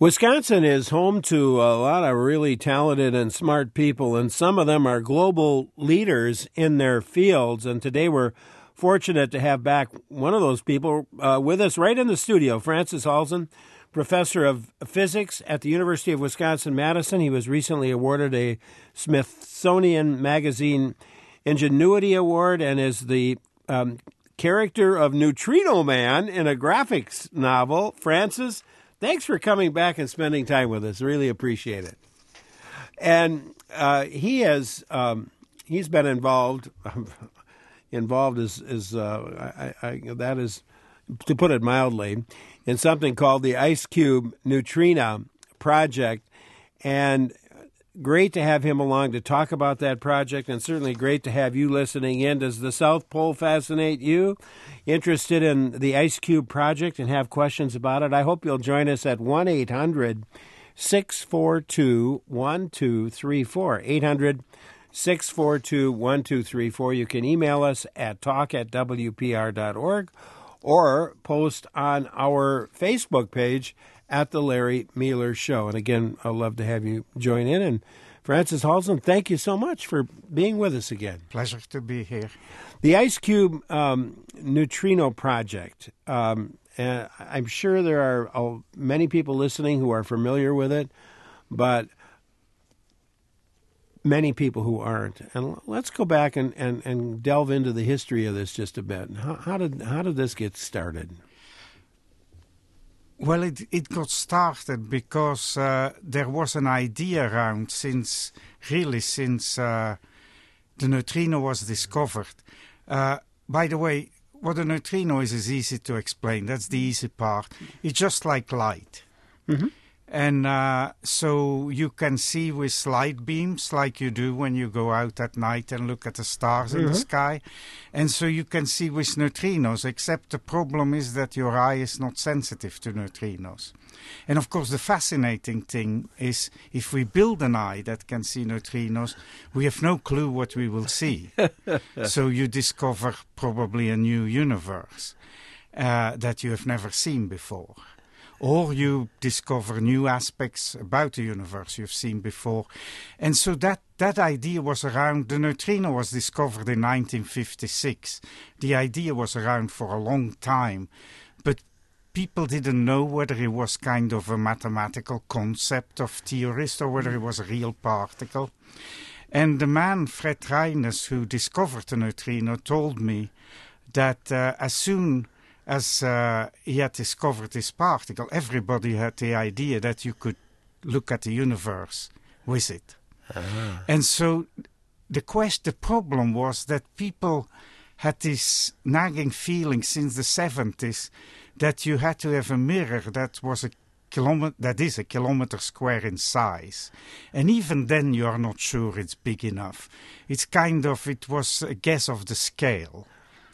Wisconsin is home to a lot of really talented and smart people, and some of them are global leaders in their fields. And today we're fortunate to have back one of those people with us right in the studio, Francis Halzen, professor of physics at the University of Wisconsin-Madison. He was recently awarded a Smithsonian Magazine Ingenuity Award and is the character of Neutrino Man in a graphics novel. Francis, thanks for coming back and spending time with us. Really appreciate it. And he's been involved. Involved is that is, to put it mildly, in something called the IceCube Neutrino Project, and great to have him along to talk about that project, and certainly great to have you listening in. Does the South Pole fascinate you? Interested in the IceCube project and have questions about it? I hope you'll join us at 1-800-642-1234. 800-642-1234. You can email us at talk@wpr.org or post on our Facebook page at The Larry Mueller Show. And again, I'd love to have you join in. And Francis Halzen, thank you so much for being with us again. Pleasure to be here. The IceCube Neutrino Project. And I'm sure there are many people listening who are familiar with it, but many people who aren't. And let's go back and delve into the history of this just a bit. How did this get started? Well, it got started because there was an idea around since the neutrino was discovered. By the way, what a neutrino is easy to explain. That's the easy part. It's just like light. Mm-hmm. And so you can see with light beams like you do when you go out at night and look at the stars in the sky. And so you can see with neutrinos, except the problem is that your eye is not sensitive to neutrinos. And of course the fascinating thing is if we build an eye that can see neutrinos, we have no clue what we will see. So you discover probably a new universe that you have never seen before. Or you discover new aspects about the universe you've seen before. And so that idea was around. The neutrino was discovered in 1956. The idea was around for a long time. But people didn't know whether it was kind of a mathematical concept of theorists or whether it was a real particle. And the man, Fred Reines, who discovered the neutrino, told me that as soon as he had discovered this particle, everybody had the idea that you could look at the universe with it. Uh-huh. And so the problem was that people had this nagging feeling since the 70s that you had to have a mirror that is a kilometer square in size. And even then you are not sure it's big enough. It was a guess of the scale.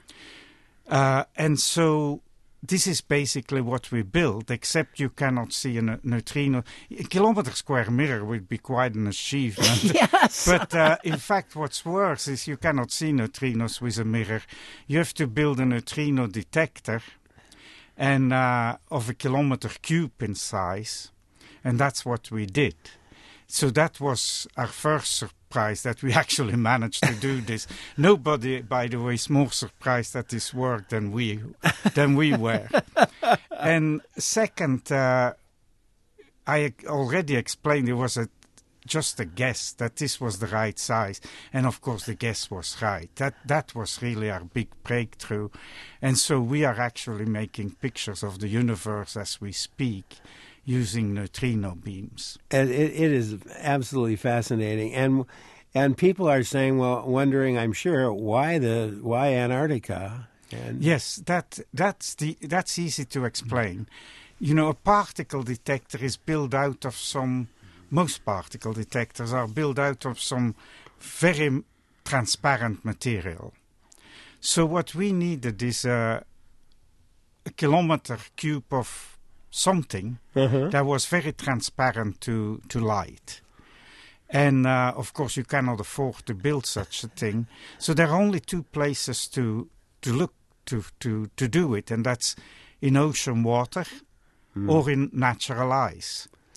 And so this is basically what we built, except you cannot see a neutrino. A kilometer square mirror would be quite an achievement. Yes. But in fact, what's worse is you cannot see neutrinos with a mirror. You have to build a neutrino detector and of a kilometer cube in size. And that's what we did. So that was our first surprise that we actually managed to do this. Nobody, by the way, is more surprised at this work than we were. And second, I already explained it was just a guess that this was the right size. And of course the guess was right. That was really our big breakthrough. And so we are actually making pictures of the universe as we speak, using neutrino beams. And it is absolutely fascinating. And people are saying, wondering, I'm sure, why Antarctica? And yes, that's easy to explain. You know, a particle detector is built out of most particle detectors are built out of some very transparent material. So what we needed is a kilometer cube of something that was very transparent to light. And of course you cannot afford to build such a thing. So there are only two places to look to do it, and that's in ocean water or in natural ice.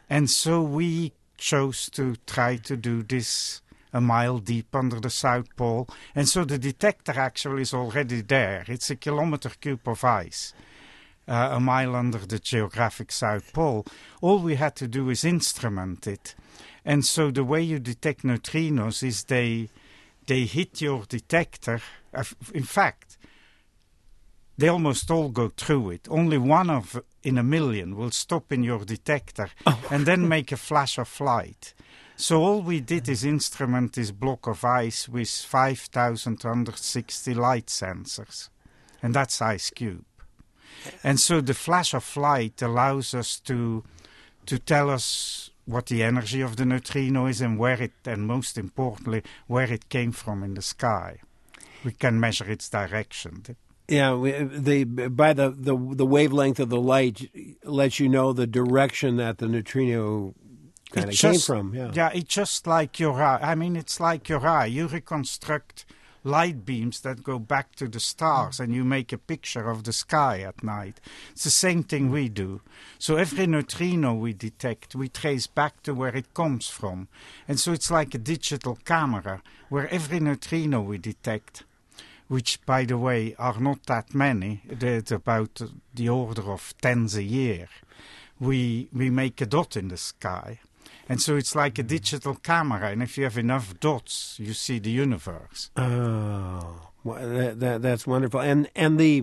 And so we chose to try to do this a mile deep under the South Pole. And so the detector actually is already there. It's a kilometer cube of ice, a mile under the geographic South Pole. All we had to do is instrument it. And so the way you detect neutrinos is they hit your detector. In fact, they almost all go through it. Only one in a million will stop in your detector and then make a flash of light. So all we did is instrument this block of ice with 5,160 light sensors. And that's IceCube. And so the flash of light allows us to tell us what the energy of the neutrino is and and most importantly, where it came from in the sky. We can measure its direction. Yeah, by the wavelength of the light lets you know the direction that the neutrino kind of came from. Yeah, it's just like your eye. I mean, it's like your eye. You reconstruct light beams that go back to the stars and you make a picture of the sky at night. It's the same thing we do. So every neutrino we detect, we trace back to where it comes from. And so it's like a digital camera where every neutrino we detect, which, by the way, are not that many, it's about the order of tens a year, we make a dot in the sky. And so it's like a digital camera, and if you have enough dots, you see the universe. Oh, well, that's wonderful. And the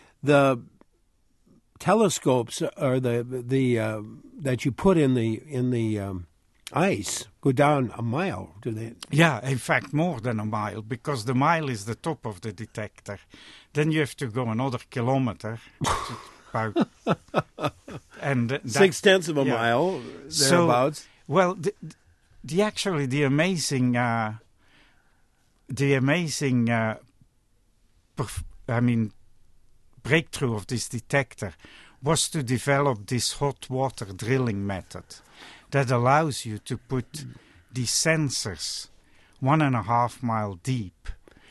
telescopes are the that you put in the ice go down a mile, do they? Yeah, in fact, more than a mile, because the mile is the top of the detector. Then you have to go another kilometer, about and 0.6 of a mile thereabouts. So, well, the amazing breakthrough of this detector was to develop this hot water drilling method that allows you to put these sensors 1.5 mile deep,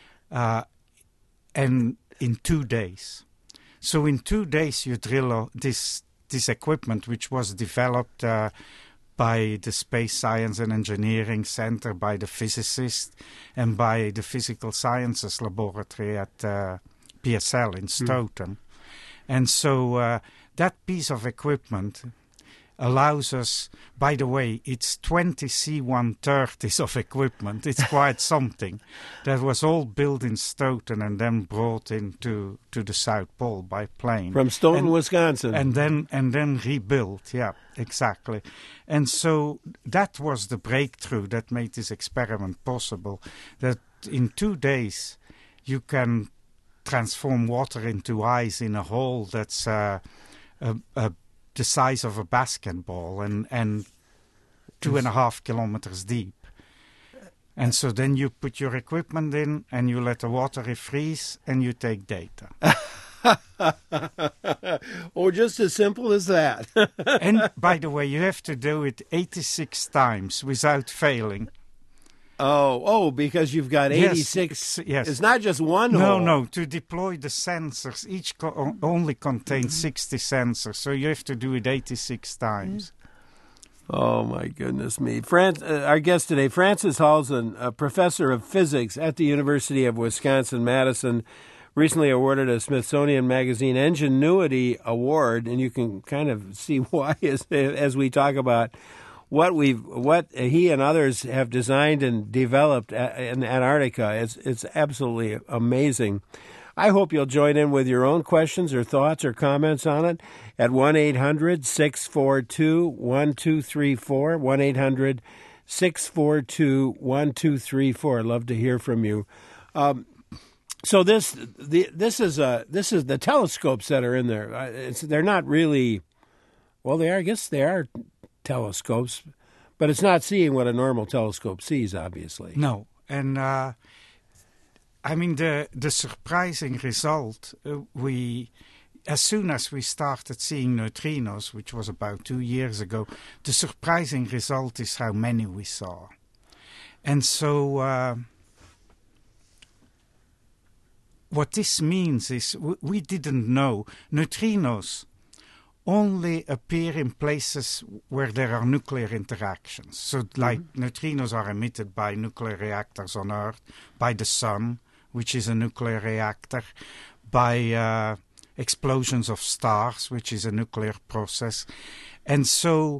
and in 2 days. So in 2 days you drill this equipment, which was developed by the Space Science and Engineering Center, by the physicists, and by the Physical Sciences Laboratory at PSL in Stoughton. And so that piece of equipment allows us, by the way, it's 20 C-130s of equipment. It's quite something. That was all built in Stoughton and then brought into the South Pole by plane. From Stoughton, Wisconsin. And then rebuilt, yeah, exactly. And so that was the breakthrough that made this experiment possible, that in 2 days you can transform water into ice in a hole that's the size of a basketball and 2.5 kilometers deep. And so then you put your equipment in and you let the water refreeze and you take data. Oh, just as simple as that. And by the way, you have to do it 86 times without failing. Oh, because you've got 86. Yes. It's not just one hole. No. To deploy the sensors, each only contains 60 sensors, so you have to do it 86 times. Oh, my goodness me. Our guest today, Francis Halzen, a professor of physics at the University of Wisconsin-Madison, recently awarded a Smithsonian Magazine Ingenuity Award, and you can kind of see why as we talk about what he and others have designed and developed in Antarctica. It's absolutely amazing. I hope you'll join in with your own questions or thoughts or comments on it at 1-800-642-1234, 1-800-642-1234. I'd love to hear from you. So this is the telescopes that are in there. They're not really, well, they are. I guess they are telescopes, but it's not seeing what a normal telescope sees, obviously. No, and the surprising result, as soon as we started seeing neutrinos, which was about 2 years ago, the surprising result is how many we saw. And so what this means is we didn't know. Neutrinos only appear in places where there are nuclear interactions. So, like neutrinos are emitted by nuclear reactors on Earth, by the sun, which is a nuclear reactor, by explosions of stars, which is a nuclear process. And so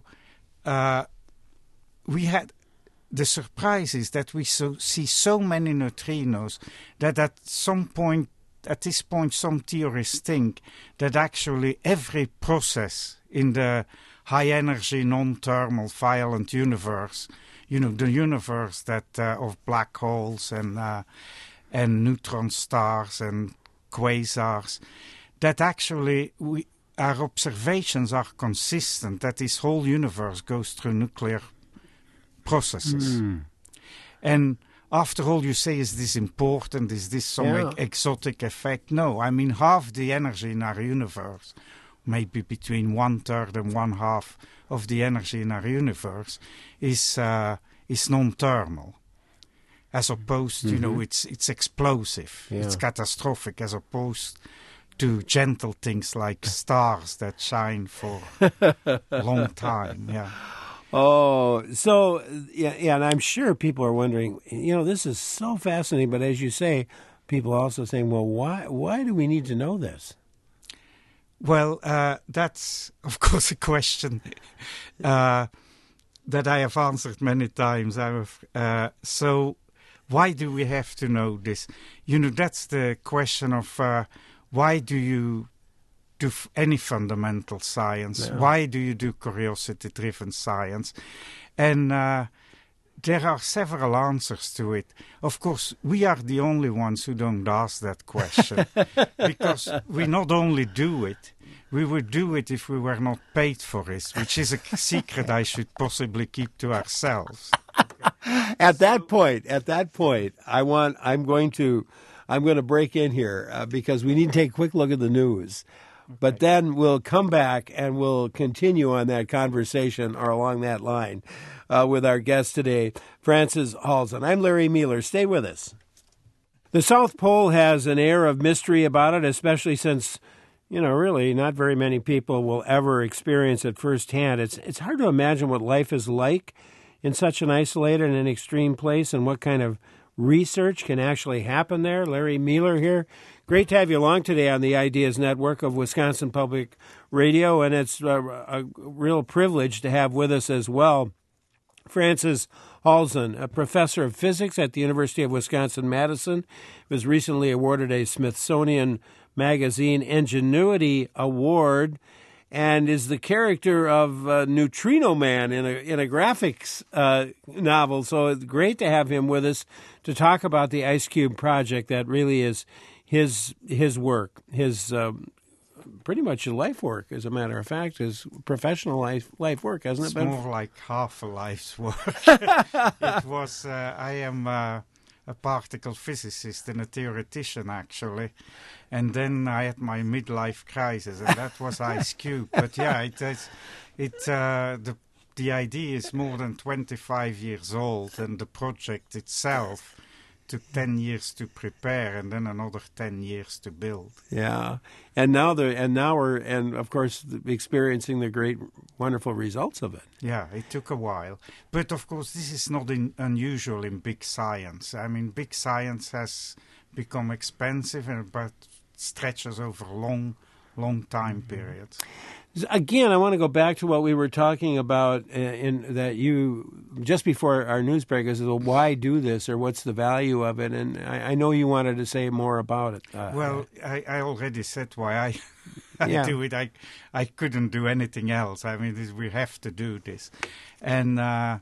we had the surprise is that we see so many neutrinos that at this point, some theorists think that actually every process in the high-energy, non-thermal, violent universe, the universe that of black holes and neutron stars and quasars, that actually our observations are consistent, that this whole universe goes through nuclear processes. And after all, you say, is this important? Is this some exotic effect? No, I mean, half the energy in our universe, maybe between 1/3 and 1/2 of the energy in our universe, is non-thermal. As opposed, it's explosive, it's catastrophic, as opposed to gentle things like stars that shine for a long time. Yeah. Oh, so, yeah, and I'm sure people are wondering, this is so fascinating, but as you say, people are also saying, well, why do we need to know this? Well, that's, of course, a question that I have answered many times. So why do we have to know this? That's the question of why do you do any fundamental science? Yeah. Why do you do curiosity-driven science? And there are several answers to it. Of course, we are the only ones who don't ask that question because we not only do it, we would do it if we were not paid for it, which is a secret I should possibly keep to ourselves. At that point, I'm going to break in here because we need to take a quick look at the news. Okay. But then we'll come back and we'll continue on that conversation or along that line with our guest today, Francis Halzen. I'm Larry Mueller. Stay with us. The South Pole has an air of mystery about it, especially since, really not very many people will ever experience it firsthand. It's hard to imagine what life is like in such an isolated and extreme place and what kind of research can actually happen there. Larry Mueller here. Great to have you along today on the Ideas Network of Wisconsin Public Radio, and it's a real privilege to have with us as well Francis Halzen, a professor of physics at the University of Wisconsin-Madison, was recently awarded a Smithsonian Magazine Ingenuity Award and is the character of Neutrino Man in a graphics novel. So it's great to have him with us to talk about the IceCube project that really is his work, his pretty much a life work, as a matter of fact, his professional life work, hasn't it been? It's more like half a life's work. It was, I am a particle physicist and a theoretician, actually. And then I had my midlife crisis, and that was IceCube. But yeah, the idea is more than 25 years old, and the project itself took 10 years to prepare and then another 10 years to build. Yeah. And now we're of course experiencing the great wonderful results of it. Yeah, it took a while. But of course this is not unusual in big science. I mean, big science has become expensive but stretches over long time periods. Again, I want to go back to what we were talking about in that you just before our news break is why do this or what's the value of it, and I know you wanted to say more about it. Well, I already said why I do it. I couldn't do anything else. I mean, we have to do this, and there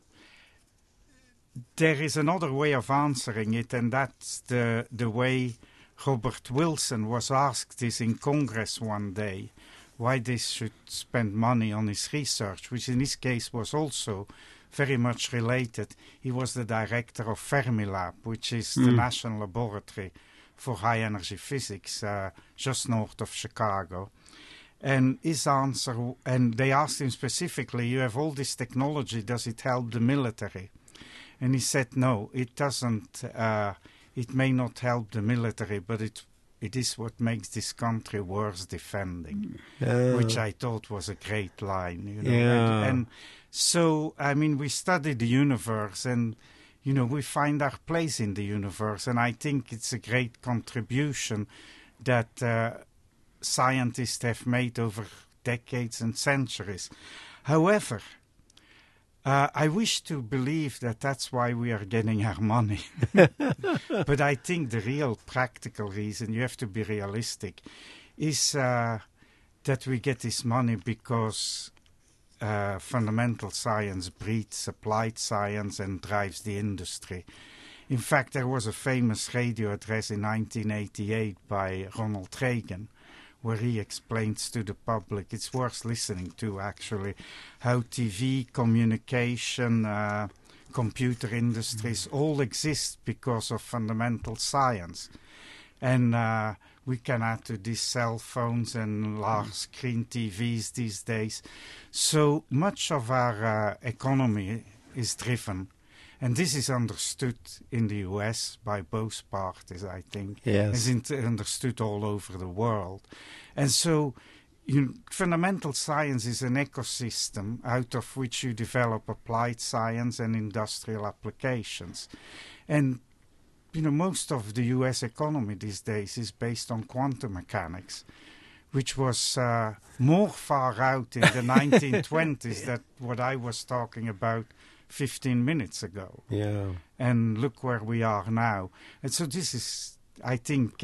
is another way of answering it, and that's the way Robert Wilson was asked this in Congress one day. Why they should spend money on his research, which in this case was also very much related. He was the director of Fermilab, which is the National Laboratory for High Energy Physics, just north of Chicago. And his answer, and they asked him specifically, you have all this technology, does it help the military? And he said, no, it doesn't. It may not help the military, but it it is what makes this country worth defending, which I thought was a great line. You know? Yeah. And so, I mean, we study the universe and, you know, we find our place in the universe. And I think it's a great contribution that scientists have made over decades and centuries. However, I wish to believe that that's why we are getting our money. But I think the real practical reason, you have to be realistic, is that we get this money because fundamental science breeds applied science and drives the industry. In fact, there was a famous radio address in 1988 by Ronald Reagan, where he explains to the public, it's worth listening to actually, how TV, communication, computer industries all exist because of fundamental science. And we can add to these cell phones and large screen TVs these days. So much of our economy is driven. And this is understood in the US by both parties, I think. Yes. It's understood all over the world. And so fundamental science is an ecosystem out of which you develop applied science and industrial applications. And, you know, most of the US economy these days is based on quantum mechanics, which was more far out in the 1920s than what I was talking about 15 minutes ago. Yeah. And look where we are now. And so this is, I think,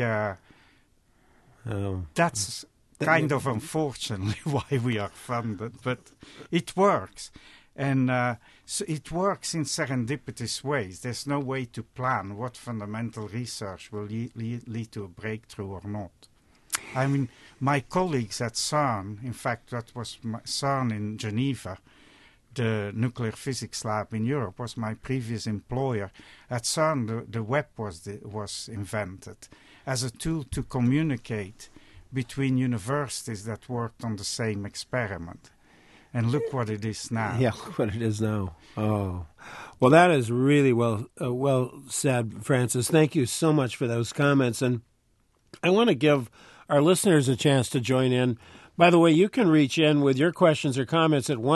that's kind of unfortunately why we are funded, but it works. And so it works in serendipitous ways. There's no way to plan what fundamental research will lead to a breakthrough or not. I mean, my colleagues at CERN, in fact, that was CERN in Geneva, the nuclear physics lab in Europe, was my previous employer. At CERN, the web was invented as a tool to communicate between universities that worked on the same experiment. And look what it is now. Yeah, look what it is now. Oh, well, that is really well said, Francis. Thank you so much for those comments. And I want to give our listeners a chance to join in. By the way, you can reach in with your questions or comments at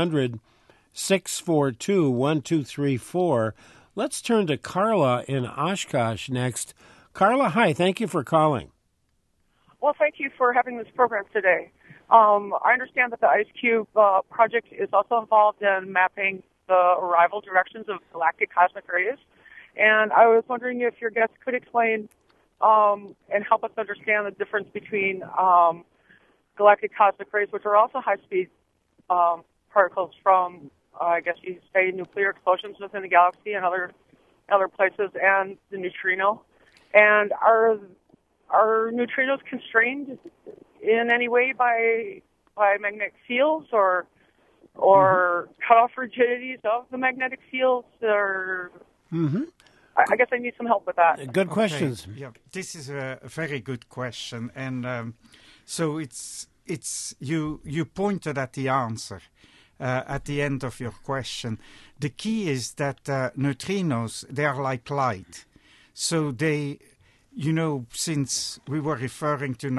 1-800-642-1234. Let's turn to Carla in Oshkosh next. Carla, hi. Thank you for calling. Well, thank you for having this program today. I understand that the IceCube project is also involved in mapping the arrival directions of galactic cosmic rays. And I was wondering if your guests could explain and help us understand the difference between galactic cosmic rays, which are also high-speed particles from, I guess you say, nuclear explosions within the galaxy and other places, and the neutrino. And are neutrinos constrained in any way by magnetic fields or cutoff rigidities of the magnetic fields? Or I guess I need some help with that. Good questions. Okay. Yeah, this is a very good question, and so it's you pointed at the answer at the end of your question. The key is that neutrinos, they are like light, so they. You know, since we were referring to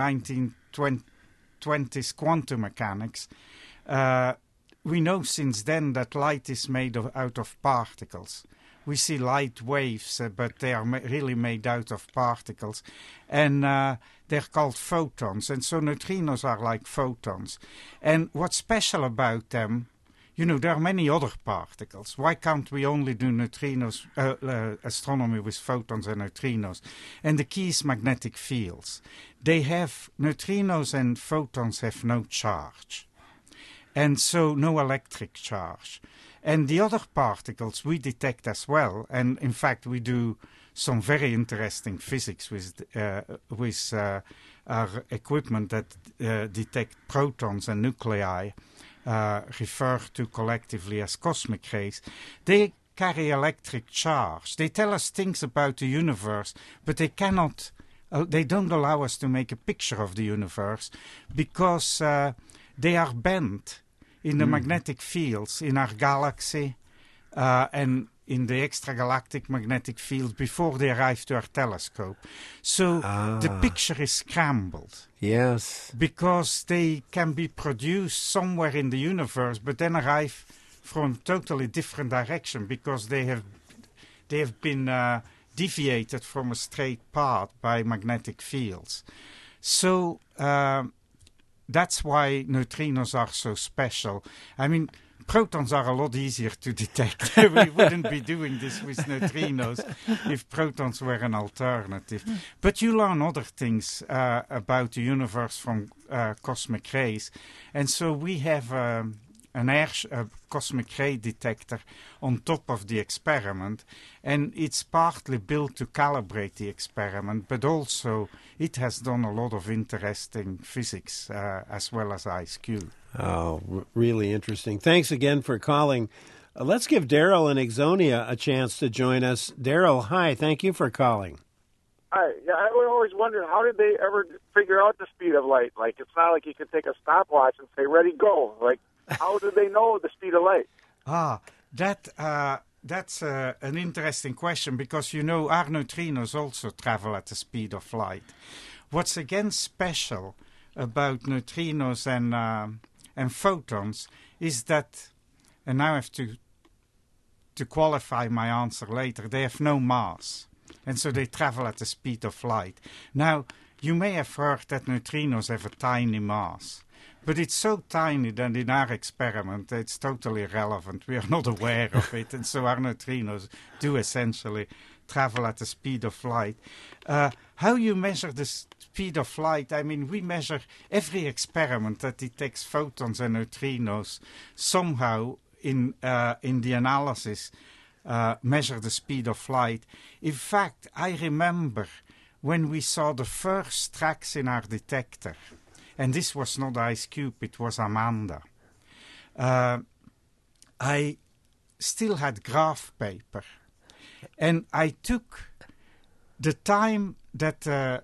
1920s quantum mechanics, we know since then that light is made out of particles. We see light waves, but they are really made out of particles. And they're called photons. And so neutrinos are like photons. And what's special about them, you know, there are many other particles. Why can't we only do neutrinos, astronomy with photons and neutrinos? And the key is magnetic fields. Neutrinos and photons have no charge. And so no electric charge. And the other particles we detect as well. And in fact, we do some very interesting physics with our equipment that detect protons and nuclei. Referred to collectively as cosmic rays, they carry electric charge. They tell us things about the universe, but they cannot, they don't allow us to make a picture of the universe because they are bent in the magnetic fields in our galaxy and in the extragalactic magnetic field before they arrive to our telescope. So the picture is scrambled. Yes. Because they can be produced somewhere in the universe, but then arrive from a totally different direction because they have been deviated from a straight path by magnetic fields. So that's why neutrinos are so special. I mean, protons are a lot easier to detect. We wouldn't be doing this with neutrinos if protons were an alternative. But you learn other things about the universe from cosmic rays. And so we have a cosmic ray detector on top of the experiment, and it's partly built to calibrate the experiment, but also it has done a lot of interesting physics as well as IceCube. Oh, really interesting. Thanks again for calling. Let's give Daryl in Ixonia a chance to join us. Daryl, hi. Thank you for calling. Hi. Yeah, I always wondered, how did they ever figure out the speed of light? Like, it's not like you can take a stopwatch and say, ready, go. Like, how do they know the speed of light? That's an interesting question because, you know, our neutrinos also travel at the speed of light. What's again special about neutrinos and photons is that, and now I have to qualify my answer later, they have no mass, and so they travel at the speed of light. Now, you may have heard that neutrinos have a tiny mass. But it's so tiny that in our experiment it's totally irrelevant. We are not aware of it, and so our neutrinos do essentially travel at the speed of light. How you measure the speed of light? I mean, we measure every experiment that detects photons and neutrinos somehow in the analysis measure the speed of light. In fact, I remember when we saw the first tracks in our detector. And this was not IceCube, it was Amanda. I still had graph paper. And I took the time that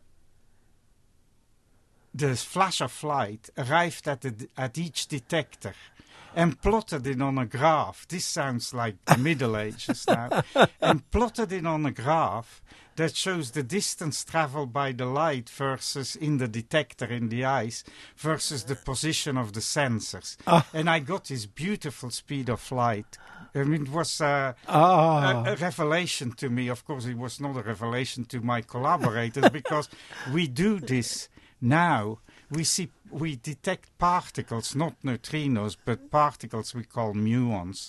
the flash of light arrived at each detector and plotted it on a graph. This sounds like the Middle Ages now. And plotted it on a graph that shows the distance traveled by the light versus in the detector in the ice versus the position of the sensors. And I got this beautiful speed of light. I mean, it was a revelation to me. Of course, it was not a revelation to my collaborators because we do this now. We detect particles, not neutrinos, but particles we call muons.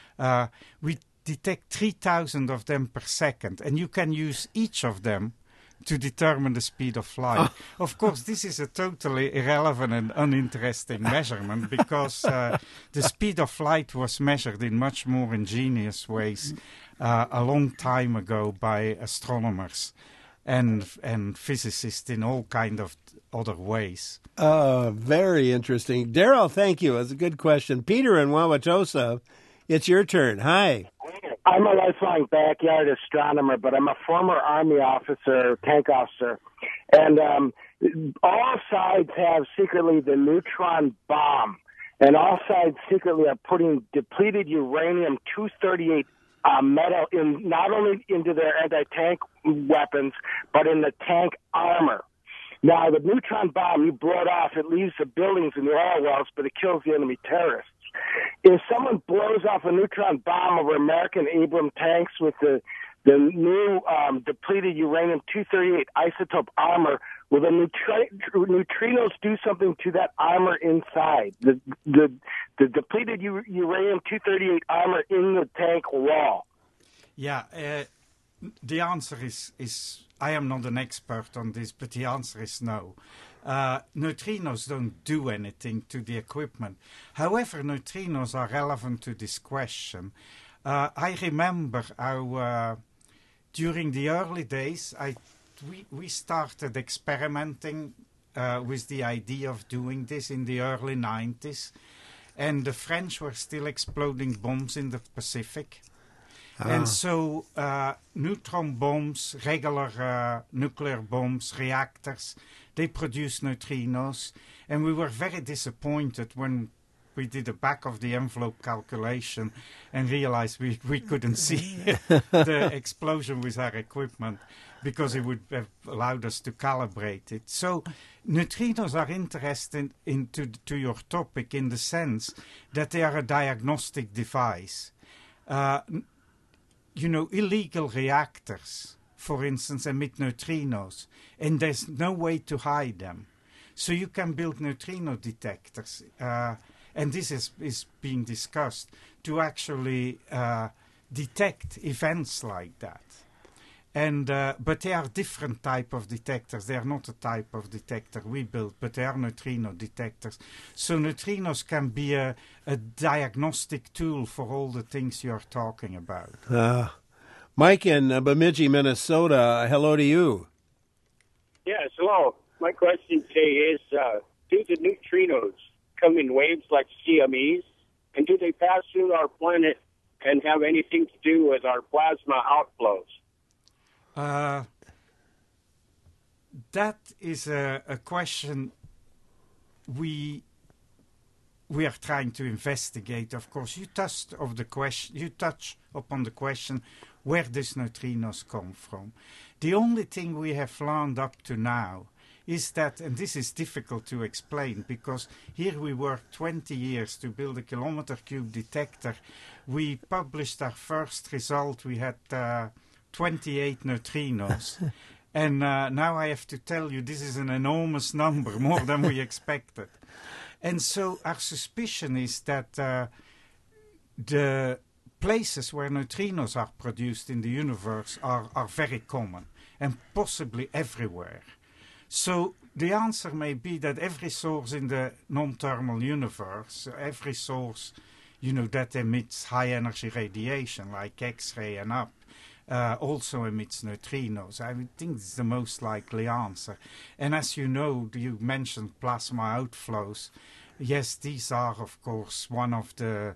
We detect 3,000 of them per second, and you can use each of them to determine the speed of light. Of course, this is a totally irrelevant and uninteresting measurement because the speed of light was measured in much more ingenious ways a long time ago by astronomers and physicists in all kind of other ways. Very interesting. Daryl, thank you. That's a good question. Peter in Wauwatosa, it's your turn. Hi. I'm a lifelong backyard astronomer, but I'm a former Army officer, tank officer. And all sides have secretly the neutron bomb. And all sides secretly are putting depleted uranium-238 metal in not only into their anti-tank weapons, but in the tank armor. Now, the neutron bomb, you blow it off, it leaves the buildings and the oil wells, but it kills the enemy terrorists. If someone blows off a neutron bomb over American Abrams tanks with the new depleted uranium-238 isotope armor, will the neutrinos do something to that armor inside? The depleted uranium-238 armor in the tank wall? Yeah, the answer is I am not an expert on this, but the answer is no. Neutrinos don't do anything to the equipment. However, neutrinos are relevant to this question. I remember how during the early days we started experimenting with the idea of doing this in the early 90s, and the French were still exploding bombs in the Pacific. And so neutron bombs, regular nuclear bombs, reactors, they produce neutrinos. And we were very disappointed when we did a back-of-the-envelope calculation and realized we couldn't see the explosion with our equipment because it would have allowed us to calibrate it. So neutrinos are interesting to your topic in the sense that they are a diagnostic device. Illegal reactors, for instance, emit neutrinos, and there's no way to hide them. So you can build neutrino detectors, and this is being discussed, to actually detect events like that. And but they are different type of detectors. They are not a type of detector we built, but they are neutrino detectors. So neutrinos can be a diagnostic tool for all the things you're talking about. Mike in Bemidji, Minnesota, hello to you. Yes, hello. My question today is, do the neutrinos come in waves like CMEs, and do they pass through our planet and have anything to do with our plasma outflows? That is a question we are trying to investigate. Of course, you touch upon the question, where does neutrinos come from? The only thing we have learned up to now is that, and this is difficult to explain because here we worked 20 years to build a kilometer cube detector. We published our first result. We had 28 neutrinos. And now I have to tell you, this is an enormous number, more than we expected. And so our suspicion is that the places where neutrinos are produced in the universe are very common and possibly everywhere. So the answer may be that every source in the non-thermal universe, every source, that emits high-energy radiation like X-ray and up, also emits neutrinos. I would think it's the most likely answer. And as you know, you mentioned plasma outflows. Yes, these are, of course, one of the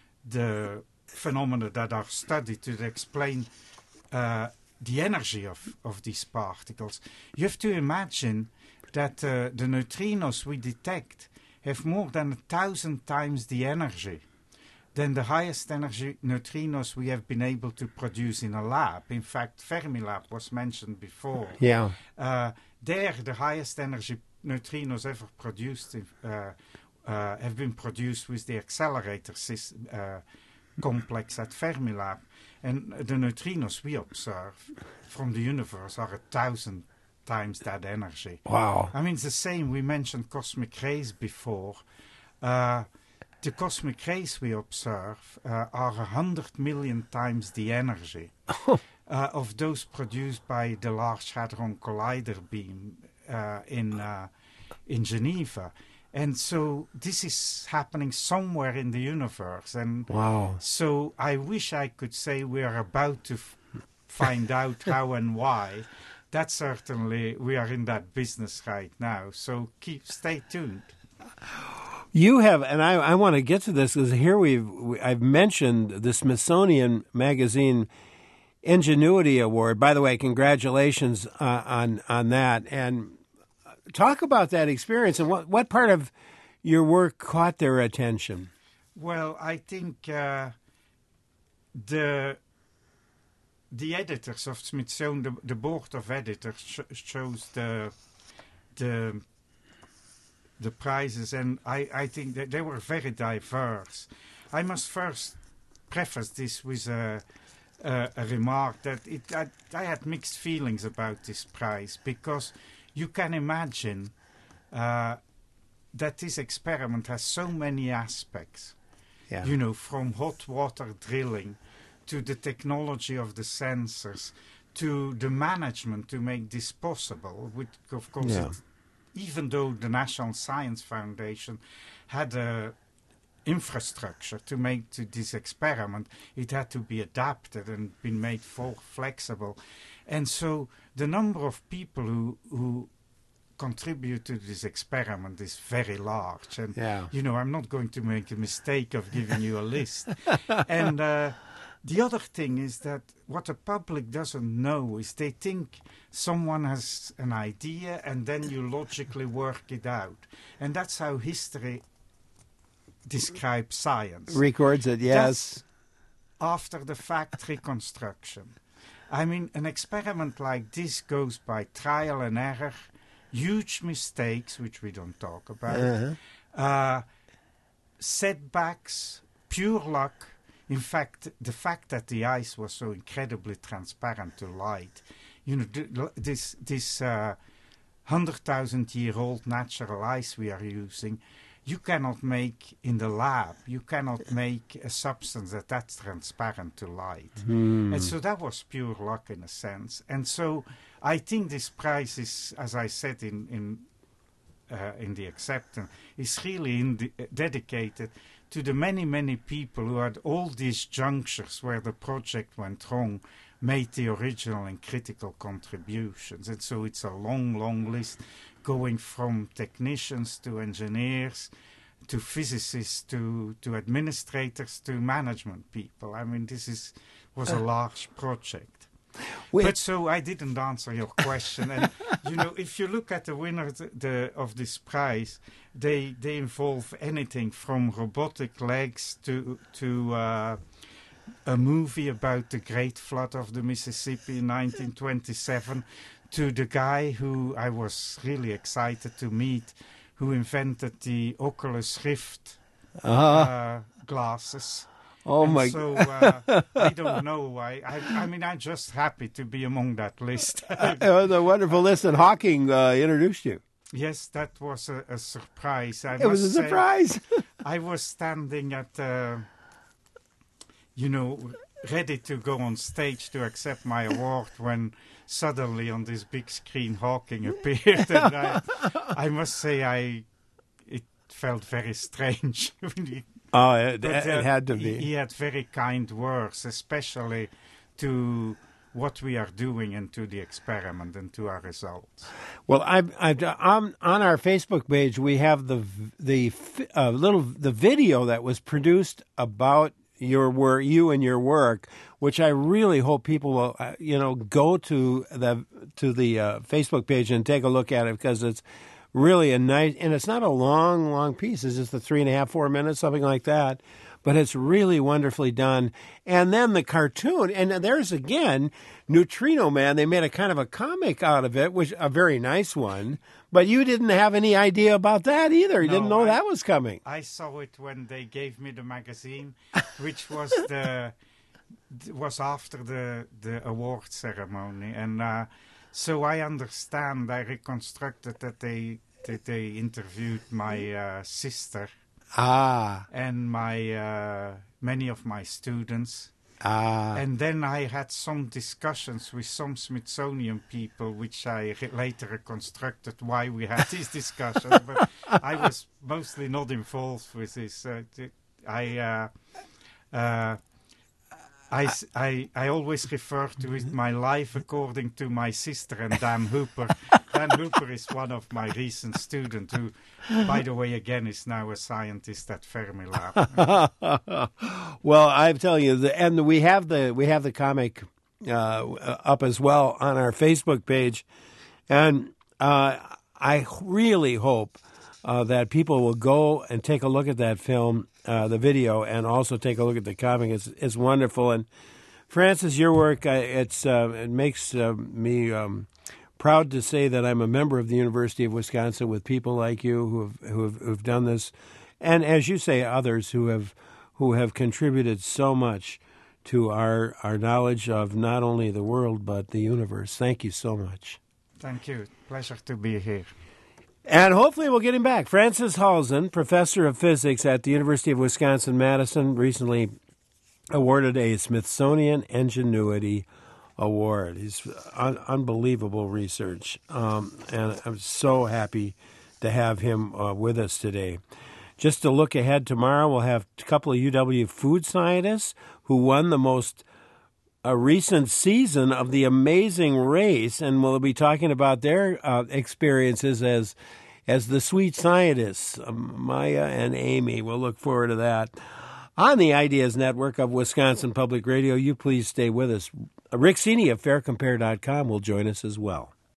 phenomena that are studied to explain the energy of these particles. You have to imagine that the neutrinos we detect have more than 1,000 times the energy than the highest energy neutrinos we have been able to produce in a lab. In fact, Fermilab was mentioned before. Yeah. There, the highest energy neutrinos ever produced have been produced with the accelerator complex at Fermilab. And the neutrinos we observe from the universe are 1,000 times that energy. Wow. I mean, it's the same. We mentioned cosmic rays before. The cosmic rays we observe are 100 million times the energy of those produced by the Large Hadron Collider beam in Geneva. And so this is happening somewhere in the universe. And wow. So I wish I could say we are about to find out how and why. That certainly, we are in that business right now. So stay tuned. You have, and I want to get to this because here I've mentioned the Smithsonian Magazine Ingenuity Award. By the way, congratulations on that. And talk about that experience and what part of your work caught their attention. Well, I think the editors of Smithsonian, the board of editors chose the prizes, and I think that they were very diverse. I must first preface this with a remark that I had mixed feelings about this prize, because you can imagine that this experiment has so many aspects. Yeah. From hot water drilling to the technology of the sensors to the management to make this possible, which of course even though the National Science Foundation had a infrastructure to make this experiment, it had to be adapted and been made flexible. And so the number of people who contribute to this experiment is very large. And, I'm not going to make a mistake of giving you a list. And the other thing is that what the public doesn't know is they think someone has an idea and then you logically work it out. And that's how history describe science. Records it, yes. That's after the fact reconstruction. I mean, an experiment like this goes by trial and error, huge mistakes, which we don't talk about, setbacks, pure luck. In fact, the fact that the ice was so incredibly transparent to light, this 100,000-year-old natural ice we are using, you cannot make in the lab. You cannot make a substance that's transparent to light. And so that was pure luck in a sense. And so I think this prize is, as I said in the acceptance, is really dedicated to the many, many people who had all these junctures where the project went wrong, made the original and critical contributions. And so it's a long, long list, going from technicians to engineers to physicists to administrators to management people. I mean, this was a large project. But so I didn't answer your question. And, if you look at the winners of this prize, they involve anything from robotic legs to a movie about the Great Flood of the Mississippi in 1927, to the guy who I was really excited to meet, who invented the Oculus Rift glasses. Oh, my! So I don't know. I mean, I'm just happy to be among that list. It was a wonderful list, and Hawking introduced you. Yes, that was a surprise. It was a surprise. I was standing at, ready to go on stage to accept my award when suddenly on this big screen Hawking appeared. And I must say it felt very strange. It had to be. He had very kind words, especially to what we are doing and to the experiment and to our results. Well, on our Facebook page, we have the video that was produced about your work, you and your work, which I really hope people will, go to the Facebook page and take a look at it, because it's really a nice, and it's not a long piece. It's just 3.5, 4 minutes, something like that. But it's really wonderfully done. And then the cartoon, and there's again Neutrino Man. They made a kind of a comic out of it, which a very nice one. But you didn't have any idea about that either. You didn't know that was coming. I saw it when they gave me the magazine, which was after the award ceremony, and so I understand. I reconstructed that they interviewed my sister. And many of my students. And then I had some discussions with some Smithsonian people, which I later reconstructed why we had these discussions. But I was mostly not involved with this. I always refer to it, my life according to my sister and Dan Hooper. Dan Hooper is one of my recent students who, by the way, again, is now a scientist at Fermilab. Well, I'm telling you, and we have the comic up as well on our Facebook page, and I really hope that people will go and take a look at that film, the video, and also take a look at the comic. It's wonderful. And Francis, your work, it makes me proud to say that I'm a member of the University of Wisconsin with people like you who've done this, and as you say, others who have contributed so much to our knowledge of not only the world but the universe. Thank you so much. Thank you. Pleasure to be here. And hopefully we'll get him back. Francis Halzen, professor of physics at the University of Wisconsin-Madison, recently awarded a Smithsonian Ingenuity Award. He's unbelievable research, and I'm so happy to have him with us today. Just to look ahead, tomorrow we'll have a couple of UW food scientists who won the most recent season of The Amazing Race, and we'll be talking about their experiences as the sweet scientists, Maya and Amy. We'll look forward to that. On the Ideas Network of Wisconsin Public Radio, you please stay with us. Rick Cini of FairCompare.com will join us as well.